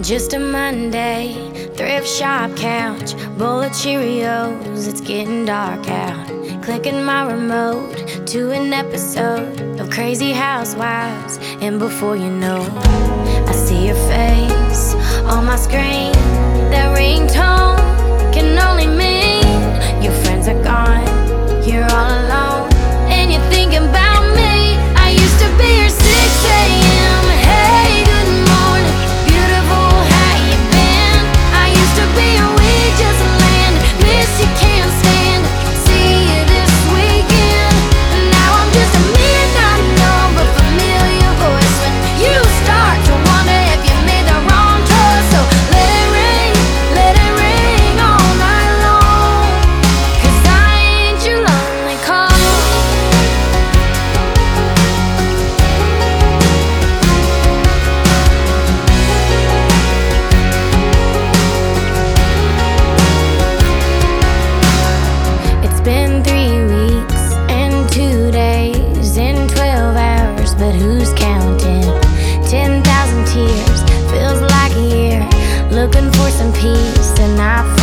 Just a Monday, thrift shop couch, bowl of Cheerios, it's getting dark out. Clicking my remote to an episode of Crazy Housewives, and before you know, I see your face on my screen. That ringtone can only mean your friends are gone, you're all alone, and you're thinking about me. I used to be your 6 a.m. Hey, good morning, beautiful, how you been? I used to be your we just landed, miss you, can't stand it, see you this weekend. And now I'm just a midnight number, familiar voice when you start to wonder if you made the wrong choice. So let it ring all night long, 'cause I ain't your lonely call. It's been 3 weeks and 2 days and 12 hours, but who's counting? 10,000 tears feels like a year, looking for some peace, and I